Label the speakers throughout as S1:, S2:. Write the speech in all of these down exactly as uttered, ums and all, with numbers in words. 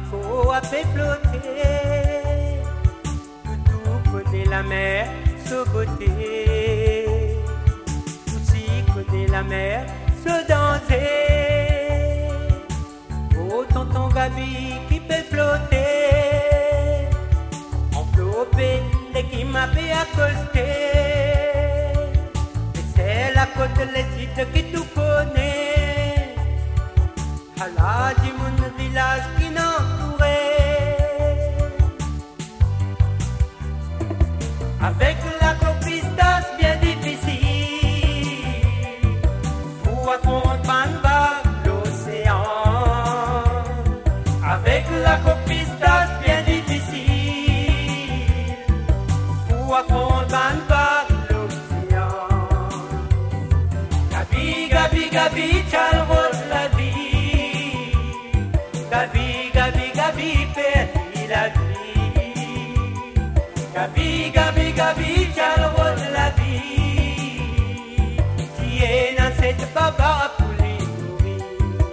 S1: faut à faire flotter. Tout connaît la mer, ce beauté. Aussi connaît la mer, ce danger. Oh tonton Gabi qui fait flotter. Enveloppé et qui m'a fait accoster. Et c'est la côte de l'Égypte qui tout connaît. À la du monde village qui n'entourait. Avec la copistace bien difficile, pour affronter une vague l'océan. Avec la copistace bien difficile, pour affronter une vague l'océan. Gabi, Gabi, Gabi, Charles la vie. Gabi, Gabi, Gabi, perdit la vie. Gabi, Gabi, Gabi, Charles la vie. Qui est dans cette baba pour les nourrir.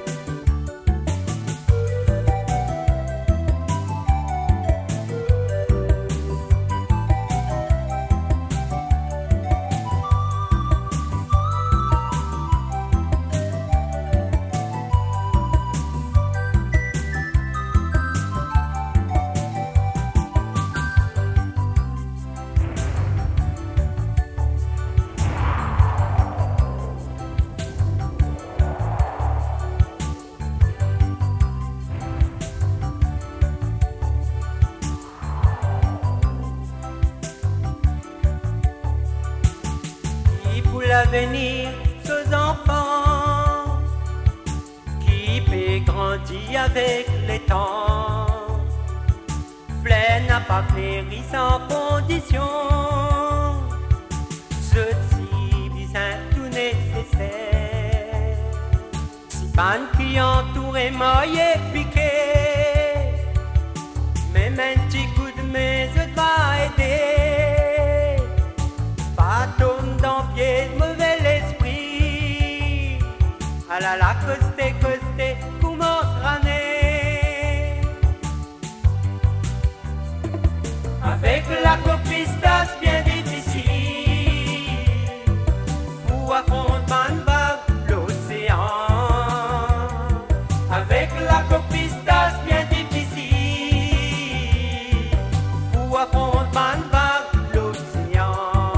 S1: Pour l'avenir, ces enfants qui peut grandir avec le temps. Fleur n'a pas péri sans condition. Ceci vient tout nécessaire. Si pan qui entourait maille piqué, même un petit coup de main je dois aider. Pas tomber dans pied de mauvais esprit. À la la costé costé commence raner. Avec la copistace bien difficile, pour affronter une vague l'océan. Avec la copistace bien difficile, pour affronter une vague l'océan.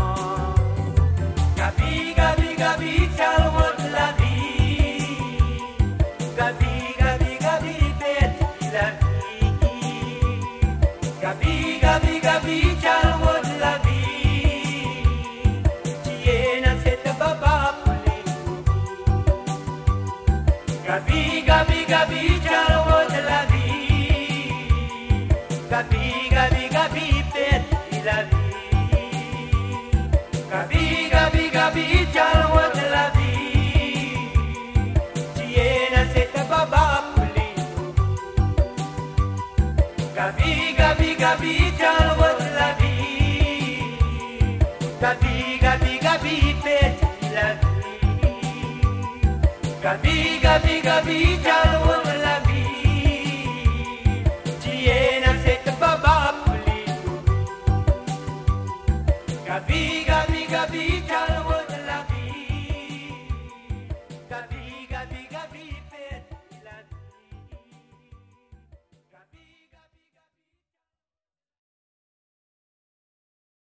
S1: Gabi, Gabi, Gabi, Charles la vie. Gabi, Gabi, Gabi, perdit la vie. Gabi, Gabi, Gabi, Charles la vie. Qui est dans cette baba pour les nourrir. Gabi, Gabi, Gabi, Charles la vie. Gabi, Gabi, Gabi, perdit la vie. Gabi, Gabi, Gabi, Charles la vie. Qui est dans cette baba pour les nourrir. Gabi, Gabi, Gabi, Charles la vie. Gabi, Gabi, Gabi, perdit la vie. Gabi, Gabi, Gabi, Charles la vie. Qui est dans cette baba pour les nourrir. Gabi,